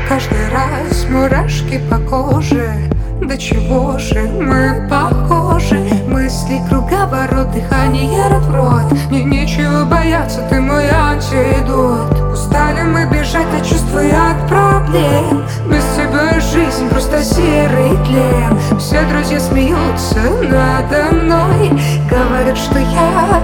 Каждый раз мурашки по коже. До чего же мы похожи? Мысли круговорот, дыхание рот в рот. Мне нечего бояться, ты мой антидот. Устали мы бежать от чувств и от проблем. Без тебя жизнь просто серый тлен. Все друзья смеются надо мной. Говорят, что я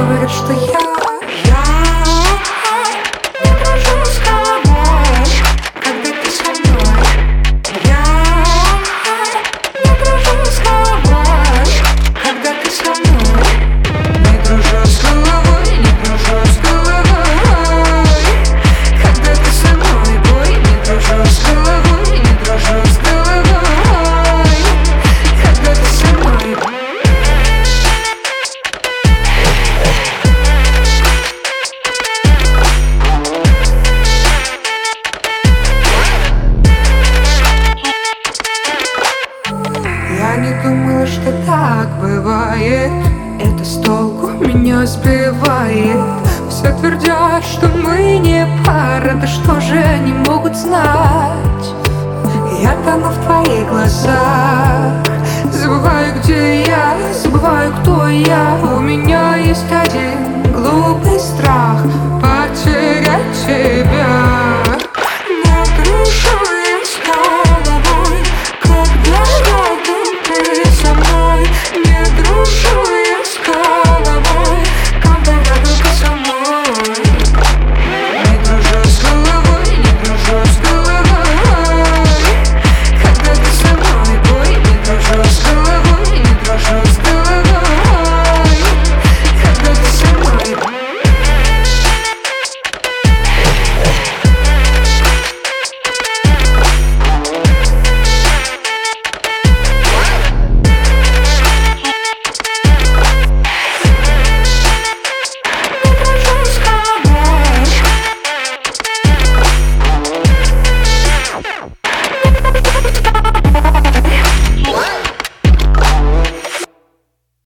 Я не думала, что так бывает. Это с толку меня сбивает. Все твердят, что мы не пара. Да что же они могут знать? Я тону в твоих глазах. Забываю, где я, забываю, кто я. У меня есть один